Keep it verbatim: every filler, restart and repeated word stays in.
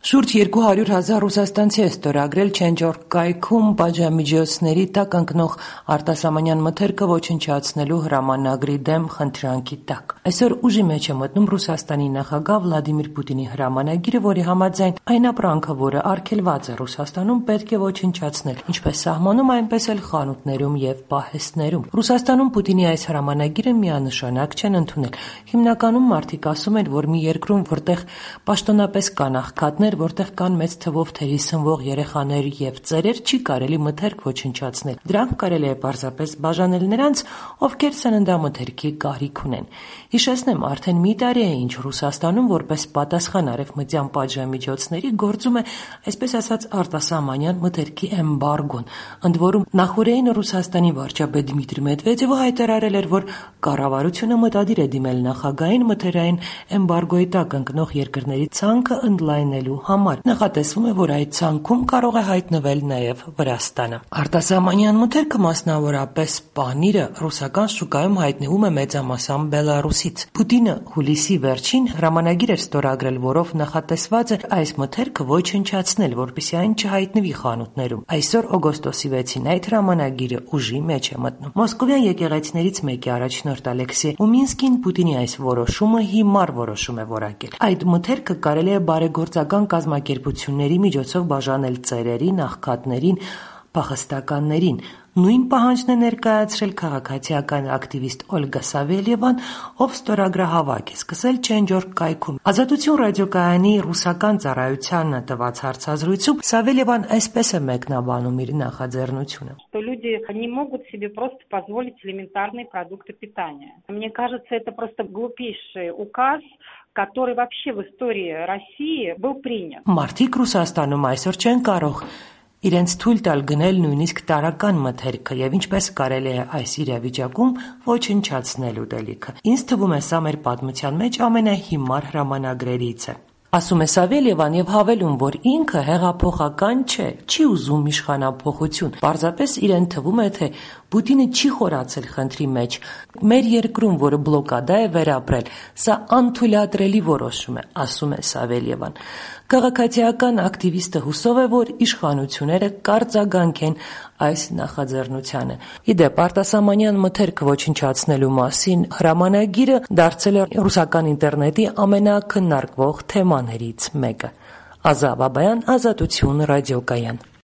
Շուրջ երկու հարյուր հազար ռուսաստանցի է ստորագրել Change.org կայքում պատժամիջոցների տակ ընկնող արտասահմանյան մթերքը ոչնչացնելու հրամանագրի դեմ խնդրանքի տակ։ Այսօր ուժի մեջ է մտնում Ռուսաստանի նախագահ Վլադիմիր Պուտինի հրամանագիրը, որի համաձայն այն ապրանքը, որը արգելված է Ռուսաստանում, պետք է ոչնչացնել, ինչպես սահմանում, այնպես էլ խանութներում եւ պահեստներում։ Ռուսաստանում Պուտինի այս հրամանագիրը միանշանակ չեն ընդունել։ Հիմնականում մարդիկ ասում են, որ մի երկրում, որտեղ պաշտոնապես կան աղքատներ, որտեղ կան մեծ թվով թերի սնվող երեխաներ եւ ծերեր, չի կարելի մթերք ոչնչացնել։ Դրանք կարելի է պարզապես բաժանել նրանց, ովքեր սննդամթերքի կարիք ունեն։ Հիշեցնեմ, արդեն մի տարի է, ինչ Ռուսաստանում որպես պատասխան արևմտյան պատժամիջոցների գործում է, այսպես ասած, արտասահմանյան մթերքի էմբարգոն, ընդ որում նախօրեին Ռուսաստանի վարչապետ Դմիտրի Մեդվեդևը հայտարարել էր, որ կառավարությունը մտադիր է դիմել նախագահային մթերային էմբարգոյի տակ ընկնող երկրների ցանկը ընդլայնելու համար։ Նախատեսվում է, որ այդ ցանկում կարող է հայտնվել նաև Վրաստանը։ Արտասահմանյան մթերքը, մասնավորապես պանիրը, ռուսական շուկայում հայտնվում է մեծամասամբ Բելարուսից։ Պուտինը հուլիսի վերջին հրամանագիր էր ստորագրել, որով նախատեսված էր այս մթերքը ոչնչացնել, որպեսզի այն չհայտնվի խանութներում։ Այսօր օգոստոսի վեցին այդ հրամանագիրը ուժի մեջ է մտնում։ Մոսկովյան եկեղեցիներից մեկի առաջնորդ Ալեքսեյ Ումինսկին Պուտինի այս որոշումը հիմար որոշում է որակել։ Այդ մթերքը կարելի է բարեգործական կազմակերպությունների միջոցով բաժանել ծերերին, աղքատներին, փախստականներին։ Նույն պահանջն է ներկայացրել քաղաքացիական ակտիվիստ Օլգա Սավելիևան, ով ստորագրահավաք է սկսել Change.org կայքում։ Ազատություն ռադիոկայանի ռուսական ծառայությանը տված հարցազրույցում Սավելիևան այսպես է մեկնաբանում իր նախաձեռնությունը. Люди не могут себе просто позволить элементарные продукты питания. Мне кажется, это просто глупейший указ, который вообще в истории России был принят. Մարդիկ Ռուսաստանում այսօր չեն կարող իրենց թույլ տալ գնել նույնիսկ տարական մթերքը եւ ինչպես կարելի է այս իրավիճակում ոչնչացնել ուտելիքը։ Ինձ թվում է, սա մեր պատմության մեջ ամենահիմար հրամանագրերից է։ Ասում է Սավելիևան եւ հավելում, որ ինքը հեղափոխական չէ, չի ուզում իշխանափոխություն։ Պարզապես իրեն թվում է, թե Պուտինը չի խորացել խնդրի մեջ։ Մեր երկրում, որը բլոկադա է վերապրել, սա անթույլատրելի որոշում է, ասում է Սավելիևան։ Քաղաքացիական ակտիվիստը հուսով է, որ իշխանությունները կարձագանքեն այս նախաձեռնությանը։ Իդեպ, արտասահմանյան մթերքը ոչնչացնելու մասին հրամանագիրը դարձել է ռուսական ինտերնետի ամենաքննարկվող թեմաներից մեկը։ Ազա Բաբայան, Ազատություն ռադիոկայան։